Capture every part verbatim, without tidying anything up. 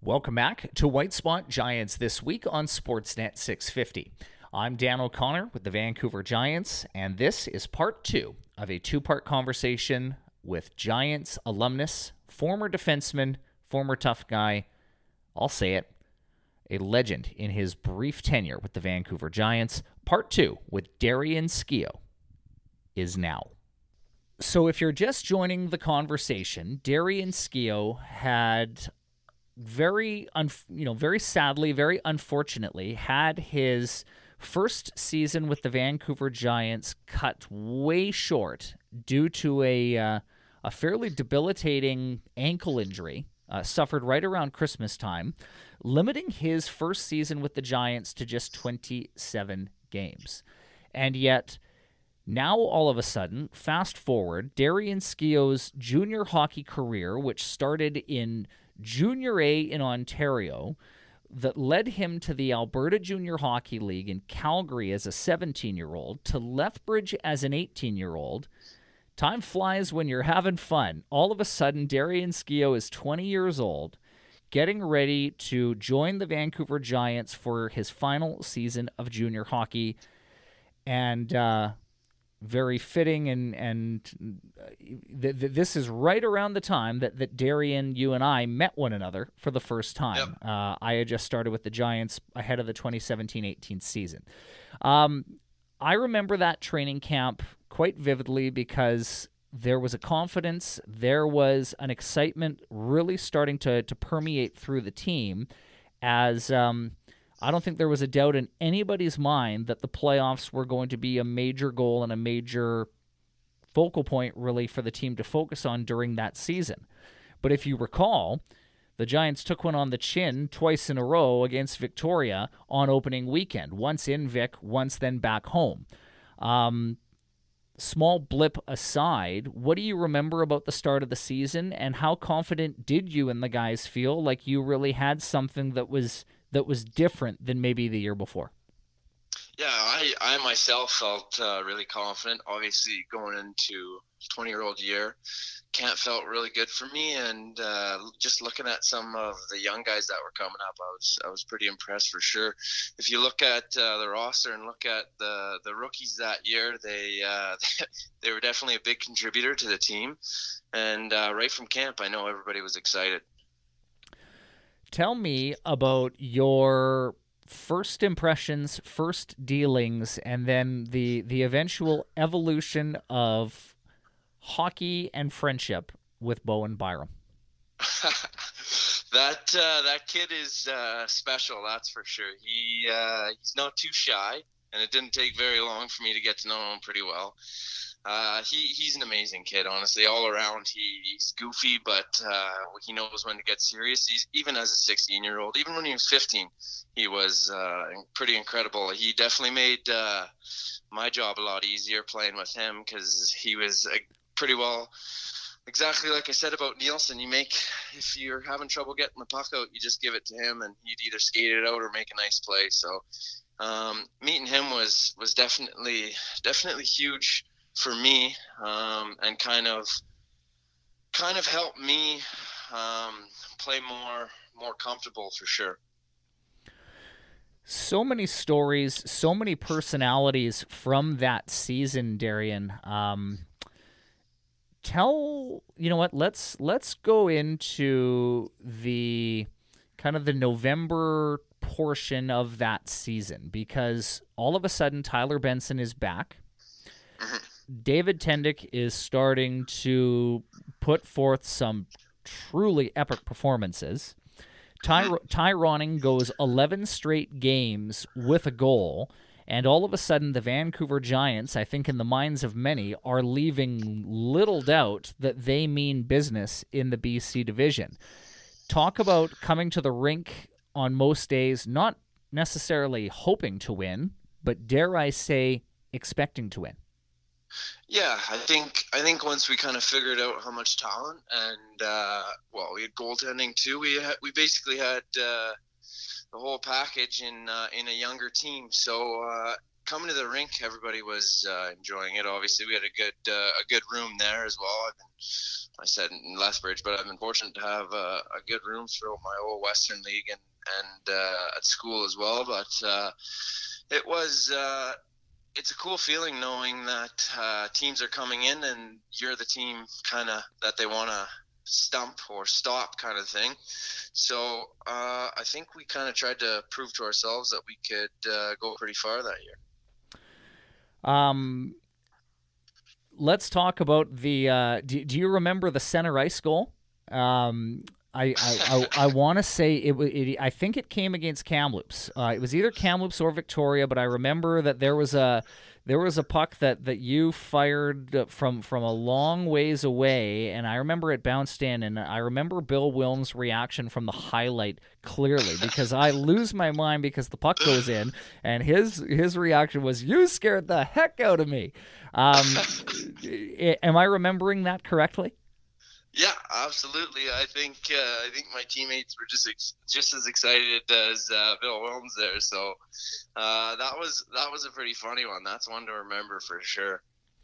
Welcome back to White Spot Giants this week on Sportsnet six fifty. I'm Dan O'Connor with the Vancouver Giants, and this is part two of a two-part conversation with Giants alumnus, former defenseman, former tough guy, I'll say it, a legend in his brief tenure with the Vancouver Giants. Part two with Darian Skio is now. So if you're just joining the conversation, Darian Skio had very, un- you know, very sadly, very unfortunately, had his first season with the Vancouver Giants cut way short due to a uh, a fairly debilitating ankle injury uh, suffered right around Christmas time, limiting his first season with the Giants to just twenty-seven games. And yet, now all of a sudden, fast forward, Darian Skio's junior hockey career, which started in Junior A in Ontario, that led him to the Alberta Junior Hockey League in Calgary as a seventeen-year-old, to Lethbridge as an eighteen-year-old. Time flies when you're having fun. All of a sudden, Darian Skio is twenty years old, getting ready to join the Vancouver Giants for his final season of junior hockey. And uh, very fitting, and and th- th- this is right around the time that, that Darian, you and I met one another for the first time. Yep. Uh, I had just started with the Giants ahead of the twenty seventeen eighteen season. Um, I remember that training camp quite vividly because there was a confidence, there was an excitement really starting to, to permeate through the team as um, I don't think there was a doubt in anybody's mind that the playoffs were going to be a major goal and a major focal point really for the team to focus on during that season. But if you recall, the Giants took one on the chin twice in a row against Victoria on opening weekend, once in Vic, once then back home. Um, small blip aside, what do you remember about the start of the season, and how confident did you and the guys feel like you really had something that was that was different than maybe the year before? Yeah, I, I myself felt uh, really confident. Obviously, going into twenty-year-old year, camp felt really good for me, and uh, just looking at some of the young guys that were coming up, I was I was pretty impressed for sure. If you look at uh, the roster and look at the the rookies that year, they uh, they were definitely a big contributor to the team, and uh, right from camp, I know everybody was excited. Tell me about your first impressions, first dealings, and then the the eventual evolution of hockey and friendship with Bowen Byram. that uh, that kid is uh, special, that's for sure. He uh, he's not too shy, and it didn't take very long for me to get to know him pretty well. Uh, he he's an amazing kid, honestly. All around, he, he's goofy, but uh, he knows when to get serious. He's even as a sixteen-year-old, even when he was fifteen, he was uh, pretty incredible. He definitely made uh, my job a lot easier playing with him because he was uh, pretty well. Exactly like I said about Nielsen, you make if you're having trouble getting the puck out, you just give it to him, and he'd either skate it out or make a nice play. So um, meeting him was was definitely definitely huge for me, um, and kind of kind of helped me um, play more more comfortable for sure. So many stories, so many personalities from that season, Darian. Um, tell you know what? Let's let's go into the kind of the November portion of that season, because all of a sudden Tyler Benson is back. David Tendick is starting to put forth some truly epic performances. Ty, Ty Ronning goes eleven straight games with a goal, and all of a sudden the Vancouver Giants, I think in the minds of many, are leaving little doubt that they mean business in the B C division. Talk about coming to the rink on most days, not necessarily hoping to win, but dare I say, expecting to win. Yeah, I think I think once we kind of figured out how much talent and uh, well, we had goaltending too. We had, we basically had uh, the whole package in uh, in a younger team. So uh, coming to the rink, everybody was uh, enjoying it. Obviously, we had a good uh, a good room there as well. I've been, I said in Lethbridge, but I've been fortunate to have a, a good room throughout my whole Western League and and uh, at school as well. But uh, it was uh, it's a cool feeling knowing that uh, teams are coming in and you're the team kind of that they want to stump or stop kind of thing. So uh, I think we kind of tried to prove to ourselves that we could uh, go pretty far that year. Um, let's talk about the. Uh, do, do you remember the center ice goal? Um, I I, I, I want to say it, it. I think it came against Kamloops. Uh, it was either Kamloops or Victoria, but I remember that there was a there was a puck that, that you fired from from a long ways away, and I remember it bounced in, and I remember Bill Wilm's reaction from the highlight clearly because I lose my mind because the puck goes in, and his his reaction was, "You scared the heck out of me." Um, am I remembering that correctly? Yeah, absolutely. I think uh, I think my teammates were just ex- just as excited as uh, Bill Wilms there. So uh, that was that was a pretty funny one. That's one to remember for sure.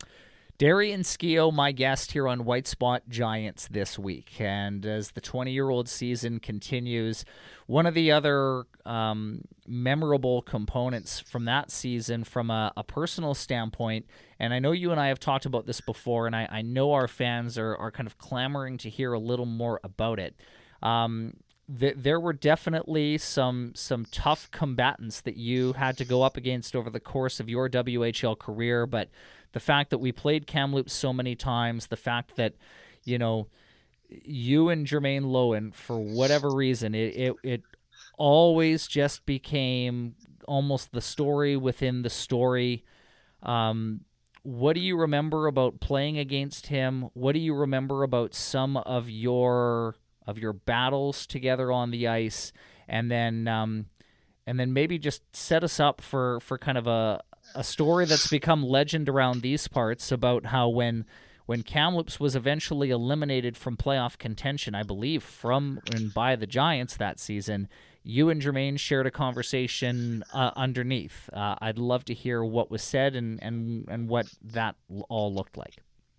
Darian Skio, my guest here on White Spot Giants this week. And as the twenty-year-old season continues, one of the other um, memorable components from that season from a, a personal standpoint, and I know you and I have talked about this before, and I, I know our fans are, are kind of clamoring to hear a little more about it. Um, th- there were definitely some some tough combatants that you had to go up against over the course of your W H L career, but the fact that we played Kamloops so many times, the fact that, you know, you and Jermaine Loewen, for whatever reason, it, it, it always just became almost the story within the story. Um, what do you remember about playing against him? What do you remember about some of your of your battles together on the ice? And then um, and then maybe just set us up for, for kind of a a story that's become legend around these parts about how when when Kamloops was eventually eliminated from playoff contention, I believe from and by the Giants that season, you and Jermaine shared a conversation uh, underneath. Uh, I'd love to hear what was said and, and, and what that all looked like.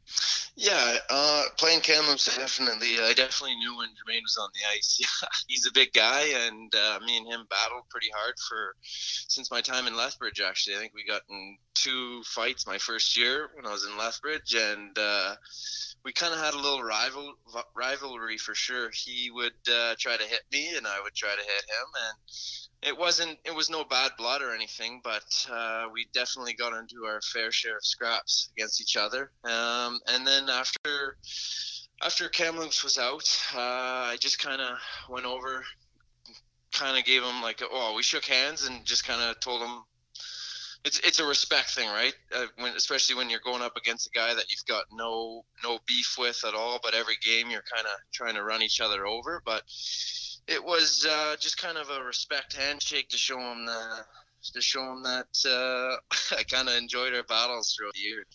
Yeah, uh, playing Kamloops, I definitely, I definitely knew when Jermaine was on the ice. He's a big guy, and uh, me and him battled pretty hard for since my time in Lethbridge. Actually, I think we got in two fights my first year when I was in Lethbridge, and uh, we kind of had a little rival rivalry for sure. He would uh, try to hit me, and I would try to hit him, and it wasn't it was no bad blood or anything, but uh, we definitely got into our fair share of scraps against each other. Um, and then after after Kamloops was out, uh, I just kind of went over, kind of gave him like, oh, we shook hands and just kind of told him it's it's a respect thing, right? Uh, when, especially when you're going up against a guy that you've got no no beef with at all, but every game you're kind of trying to run each other over. But it was uh, just kind of a respect handshake to show him that, to show him that uh, I kind of enjoyed our battles throughout the years.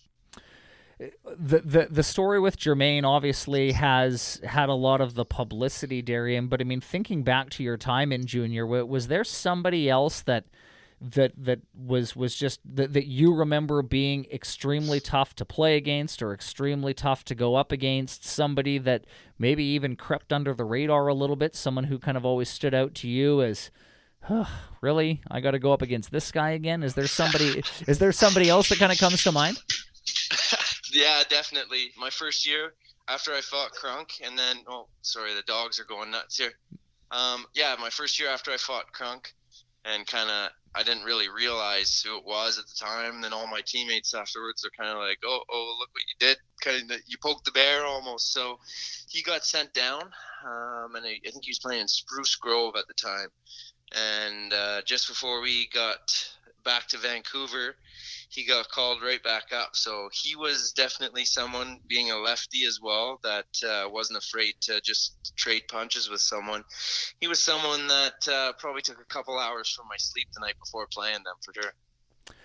The, the the story with Jermaine obviously has had a lot of the publicity, Darian, but I mean, thinking back to your time in junior, was there somebody else that that that was was just that, that you remember being extremely tough to play against or extremely tough to go up against, somebody that maybe even crept under the radar a little bit, someone who kind of always stood out to you as, oh, really, I got to go up against this guy again? Is there somebody is there somebody else that kind of comes to mind? Yeah, definitely. My first year after I fought Crunk, and then, oh, sorry, the dogs are going nuts here. Um, yeah, my first year after I fought Crunk, and kind of, I didn't really realize who it was at the time. And then all my teammates afterwards are kind of like, oh, oh, look what you did. Kind of, you poked the bear almost. So he got sent down, um, and I, I think he was playing in Spruce Grove at the time. And uh, just before we got back to Vancouver, he got called right back up. So he was definitely someone, being a lefty as well, that uh, wasn't afraid to just trade punches with someone. He was someone that uh, probably took a couple hours from my sleep the night before playing them, for sure.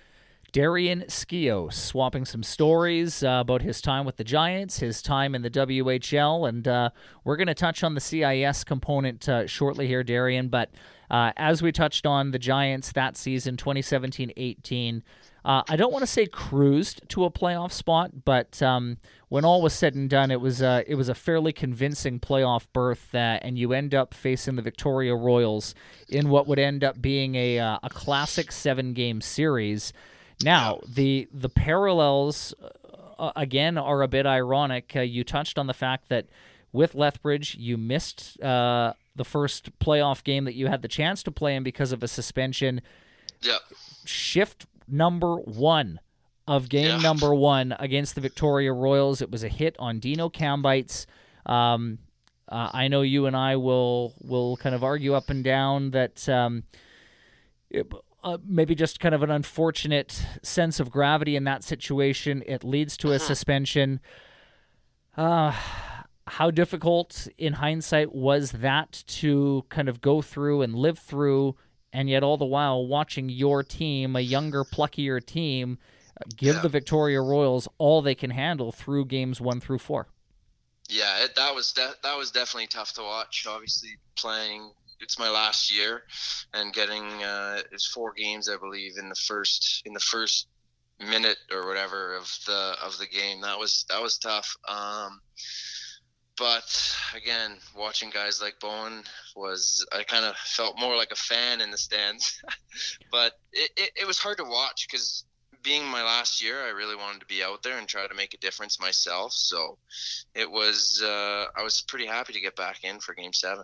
Darian Scios swapping some stories uh, about his time with the Giants, his time in the W H L, and uh, we're going to touch on the C I S component uh, shortly here, Darian. But uh, as we touched on the Giants that season, twenty seventeen eighteen, uh, I don't want to say cruised to a playoff spot, but um, when all was said and done, it was uh, it was a fairly convincing playoff berth, uh, and you end up facing the Victoria Royals in what would end up being a uh, a classic seven-game series. Now, the the parallels, uh, again, are a bit ironic. Uh, you touched on the fact that with Lethbridge, you missed uh, the first playoff game that you had the chance to play in because of a suspension. Yeah. Shift number one of game yeah. number one against the Victoria Royals. It was a hit on Dino Kambites. Um, uh, I know you and I will will kind of argue up and down that um, it, Uh, maybe just kind of an unfortunate sense of gravity in that situation. It leads to a suspension. Uh, how difficult in hindsight was that to kind of go through and live through, and yet all the while watching your team, a younger, pluckier team, give yeah. the Victoria Royals all they can handle through games one through four? Yeah, it, that was de- that was definitely tough to watch. Obviously, playing. It's my last year, and getting uh, it's four games, I believe, in the first in the first minute or whatever of the of the game. That was that was tough. Um, but again, watching guys like Bowen was I kind of felt more like a fan in the stands. But it, it, it was hard to watch because being my last year, I really wanted to be out there and try to make a difference myself. So it was uh, I was pretty happy to get back in for Game Seven.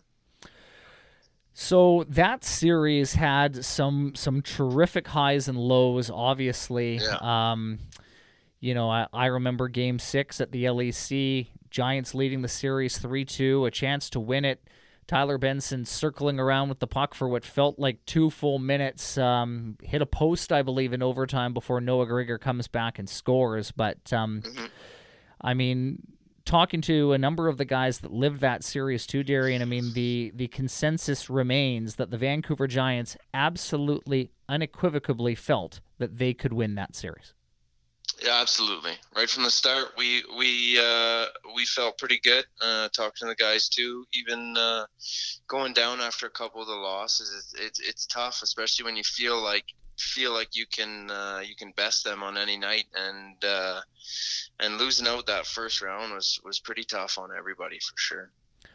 So that series had some some terrific highs and lows, obviously. Yeah. Um, you know, I, I remember Game six at the L E C, Giants leading the series three two, a chance to win it. Tyler Benson circling around with the puck for what felt like two full minutes. Um, hit a post, I believe, in overtime before Noah Grigor comes back and scores. But, um, Mm-hmm. I mean... talking to a number of the guys that lived that series too, Darian, I mean, the, the consensus remains that the Vancouver Giants absolutely, unequivocally felt that they could win that series. Yeah, absolutely. Right from the start, we we uh, we felt pretty good. Uh, talking to the guys too, even uh, going down after a couple of the losses, it's it's, it's tough, especially when you feel like feel like you can uh, you can best them on any night, and uh, and losing out that first round was was pretty tough on everybody for sure.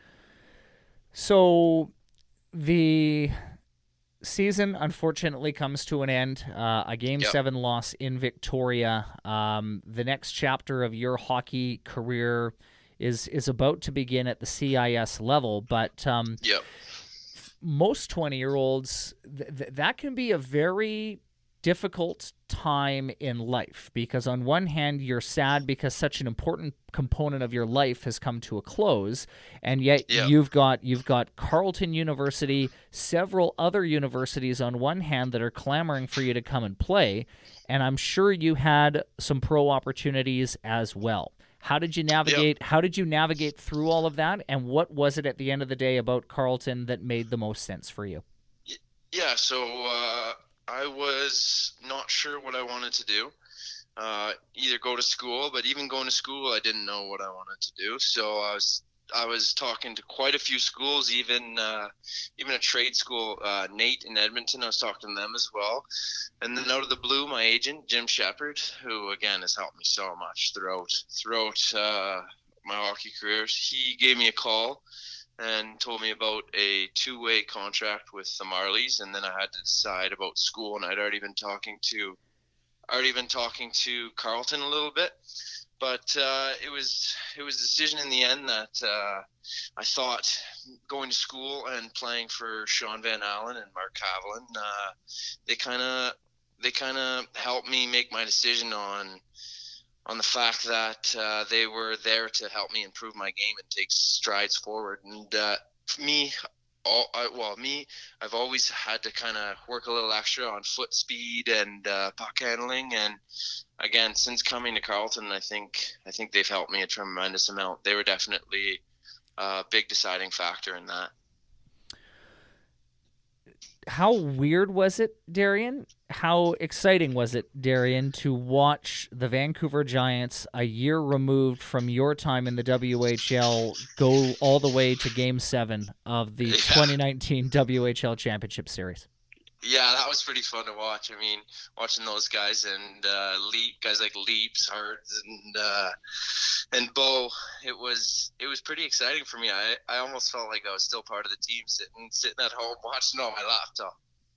So the season unfortunately comes to an end. Uh, a Game Yep. seven loss in Victoria. Um, the next chapter of your hockey career is is about to begin at the C I S level, but um, Yep. most twenty-year-olds, th- th- that can be a very difficult time in life, because on one hand you're sad because such an important component of your life has come to a close, and yet Yeah. you've got you've got Carleton University, several other universities on one hand that are clamoring for you to come and play, and I'm sure you had some pro opportunities as well. How did you navigate Yep. how did you navigate through all of that, and what was it at the end of the day about Carleton that made the most sense for you? Yeah, so uh, I was not sure what I wanted to do. Uh, either go to school, but even going to school, I didn't know what I wanted to do. So I was I was talking to quite a few schools, even uh, even a trade school, uh, Nate in Edmonton. I was talking to them as well. And then out of the blue, my agent Jim Shepard, who again has helped me so much throughout throughout uh, my hockey career, he gave me a call and told me about a two-way contract with the Marlies, and then I had to decide about school. And I'd already been talking to, already been talking to Carleton a little bit, but uh, it was it was a decision in the end that uh, I thought going to school and playing for Sean Van Allen and Mark Haviland, uh, they kind of they kind of helped me make my decision on. on the fact that uh, they were there to help me improve my game and take strides forward. And uh, me, all, I, well, me, I've always had to kind of work a little extra on foot speed and uh, puck handling. And again, since coming to Carleton, I think I think they've helped me a tremendous amount. They were definitely a big deciding factor in that. How weird was it, Darian, how exciting was it, Darian, to watch the Vancouver Giants, a year removed from your time in the W H L, go all the way to Game seven of the Yeah. twenty nineteen W H L Championship Series? Yeah, that was pretty fun to watch. I mean, watching those guys and uh, Leap, guys like Leaps, Hards, and uh, and Bo, it was it was pretty exciting for me. I, I almost felt like I was still part of the team, sitting sitting at home watching on my laptop.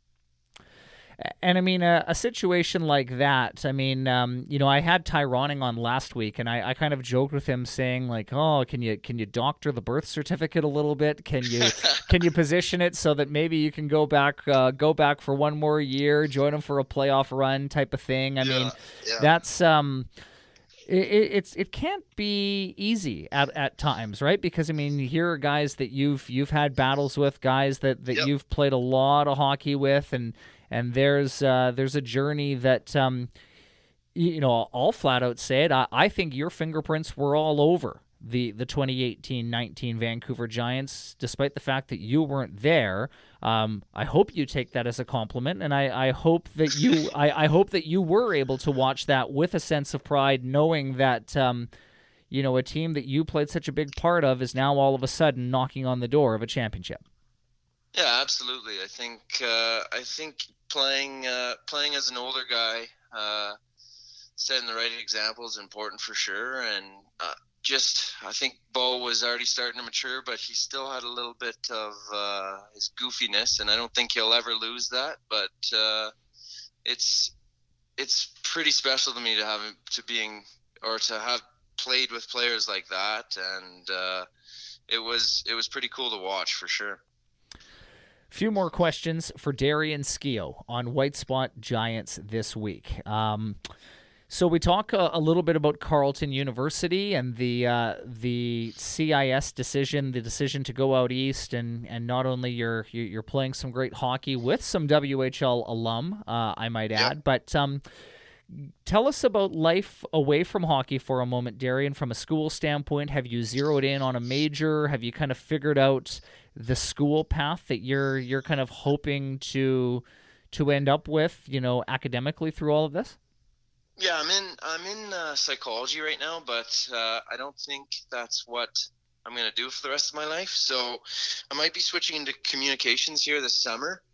And I mean, a, a situation like that, I mean, um, you know, I had Tyroning on last week, and I, I kind of joked with him saying like, oh, can you can you doctor the birth certificate a little bit? Can you can you position it so that maybe you can go back uh, go back for one more year, join him for a playoff run type of thing? I Yeah, mean, yeah. that's um, it, it's it can't be easy at, at times, right? Because I mean, here are guys that you've you've had battles with, guys that, that Yep. you've played a lot of hockey with, and and there's uh, there's a journey that um, you know, I'll flat out say it. I, I think your fingerprints were all over the the twenty eighteen nineteen Vancouver Giants, despite the fact that you weren't there. Um, I hope you take that as a compliment, and I, I hope that you I, I hope that you were able to watch that with a sense of pride, knowing that um, you know, a team that you played such a big part of is now all of a sudden knocking on the door of a championship. Yeah, absolutely. I think uh, I think playing uh, playing as an older guy, uh, setting the right example is important for sure. And uh, just I think Bo was already starting to mature, but he still had a little bit of uh, his goofiness, and I don't think he'll ever lose that. But uh, it's it's pretty special to me to have to being or to have played with players like that, and uh, it was it was pretty cool to watch for sure. Few more questions for Darian Skio on White Spot Giants this week. Um, so we talk a, a little bit about Carleton University and the uh, the C I S decision, the decision to go out east, and, and not only you're you're playing some great hockey with some W H L alum, uh, I might add, Yep. but um, tell us about life away from hockey for a moment, Darian. From a school standpoint, have you zeroed in on a major? Have you kind of figured out the school path that you're you're kind of hoping to to end up with, you know, academically through all of this? Yeah, I'm in I'm in uh, psychology right now, but uh, I don't think that's what I'm going to do for the rest of my life. So I might be switching into communications here this summer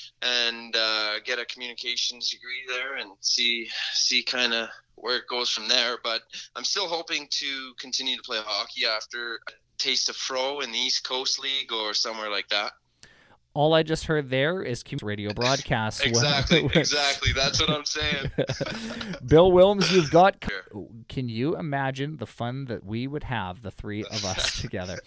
and uh, get a communications degree there and see see kind of where it goes from there. But I'm still hoping to continue to play hockey after a taste of Fro in the East Coast League or somewhere like that. All I just heard there is radio broadcast. Exactly, exactly. That's what I'm saying. Bill Wilms, you've got... Can you imagine the fun that we would have, the three of us together?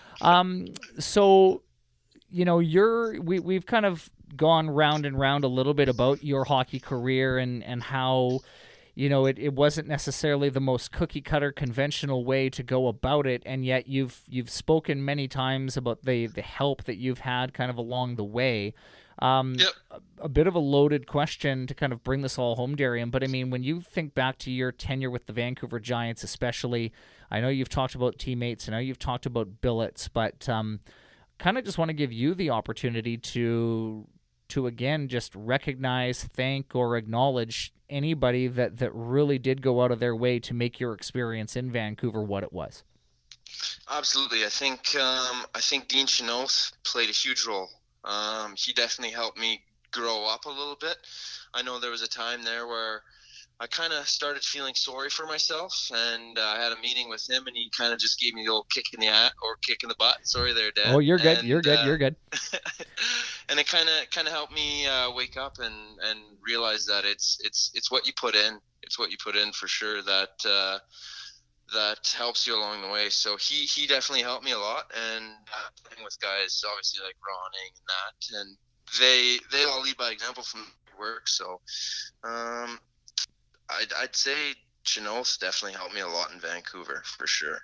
Um, so, you know, you're we, we've kind of gone round and round a little bit about your hockey career and, and how... You know, it, it wasn't necessarily the most cookie-cutter conventional way to go about it, and yet you've you've spoken many times about the, the help that you've had kind of along the way. Um, Yep. a, a bit of a loaded question to kind of bring this all home, Darian, but I mean, when you think back to your tenure with the Vancouver Giants especially, I know you've talked about teammates, I know you've talked about billets, but um, kind of just want to give you the opportunity to... to again just recognize, thank, or acknowledge anybody that, that really did go out of their way to make your experience in Vancouver what it was. Absolutely. I think um, I think Dean Chenoth played a huge role. Um, he definitely helped me grow up a little bit. I know there was a time there where I kind of started feeling sorry for myself, and uh, I had a meeting with him, and he kind of just gave me the old kick in the at or kick in the butt. Sorry there, Dad. Oh, you're good. And, you're good. uh, You're good. and it kind of kind of helped me uh, wake up and, and realize that it's it's it's what you put in. It's what you put in for sure that uh, that helps you along the way. So he, he definitely helped me a lot, and uh, playing with guys obviously like Ronning and that, and they they all lead by example from work. So. Um, I'd, I'd say Chenoth definitely helped me a lot in Vancouver, for sure.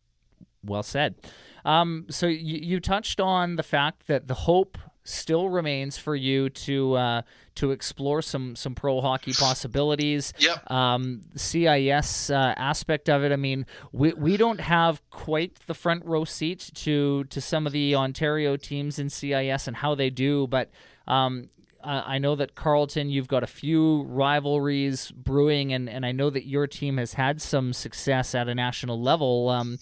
Well said. Um, so you, you touched on the fact that the hope still remains for you to uh, to explore some some pro hockey possibilities. Yep. Um, C I S uh, aspect of it. I mean, we we don't have quite the front row seat to to some of the Ontario teams in C I S and how they do, but. Um, uh, I know that Carleton, you've got a few rivalries brewing, and, and I know that your team has had some success at a national level. Um,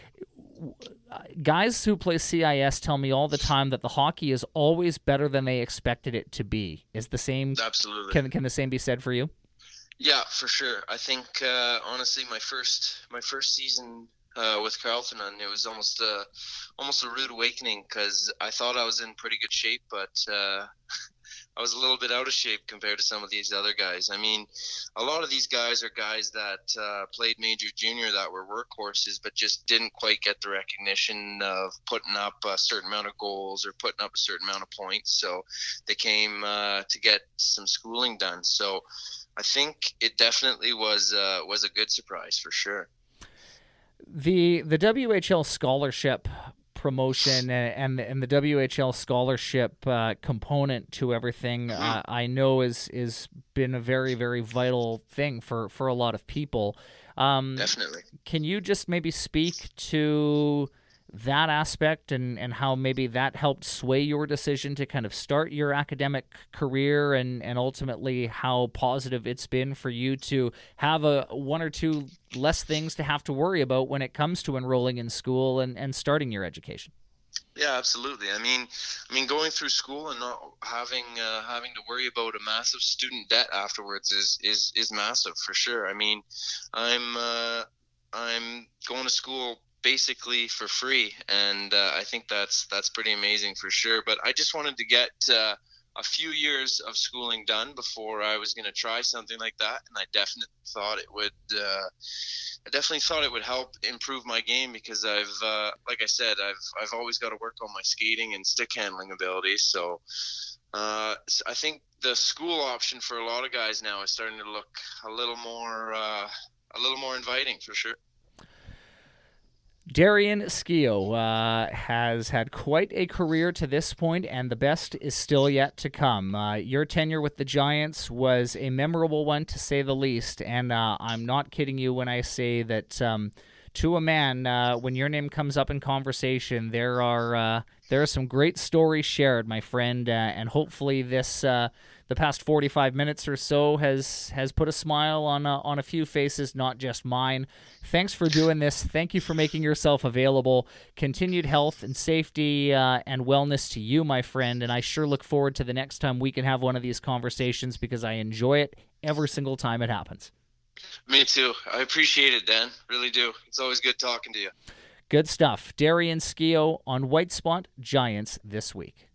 guys who play C I S tell me all the time that the hockey is always better than they expected it to be. Is the same? Absolutely. Can can the same be said for you? Yeah, for sure. I think uh, honestly, my first my first season uh, with Carleton, and it was almost a almost a rude awakening because I thought I was in pretty good shape, but uh, I was a little bit out of shape compared to some of these other guys. I mean, a lot of these guys are guys that uh, played major junior that were workhorses, but just didn't quite get the recognition of putting up a certain amount of goals or putting up a certain amount of points. So they came uh, to get some schooling done. So I think it definitely was uh, was a good surprise for sure. The the W H L scholarship promotion and and the W H L scholarship uh, component to everything, mm-hmm. uh, I know is is been a very very vital thing for for a lot of people. Um, Definitely. Can you just maybe speak to that aspect and, and how maybe that helped sway your decision to kind of start your academic career and, and ultimately how positive it's been for you to have a one or two less things to have to worry about when it comes to enrolling in school and, and starting your education? Yeah, absolutely. I mean, I mean, going through school and not having uh, having to worry about a massive student debt afterwards is is, is massive for sure. I mean, I'm uh, I'm going to school basically for free, and uh, I think that's that's pretty amazing for sure. But I just wanted to get uh, a few years of schooling done before I was going to try something like that, and I definitely thought it would. Uh, I definitely thought it would help improve my game because I've, uh, like I said, I've I've always got to work on my skating and stick handling abilities. So uh, I think the school option for a lot of guys now is starting to look a little more uh, a little more inviting for sure. Darian Skio uh, has had quite a career to this point, and the best is still yet to come. Uh, your tenure with the Giants was a memorable one, to say the least, and uh, I'm not kidding you when I say that um, to a man, uh, when your name comes up in conversation, there are uh, there are some great stories shared, my friend, uh, and hopefully this uh, the past forty-five minutes or so has has put a smile on uh, on a few faces, not just mine. Thanks for doing this. Thank you for making yourself available. Continued health and safety uh, and wellness to you, my friend, and I sure look forward to the next time we can have one of these conversations because I enjoy it every single time it happens. Me too. I appreciate it, Dan. Really do. It's always good talking to you. Good stuff. Darian Skio on White Spot Giants this week.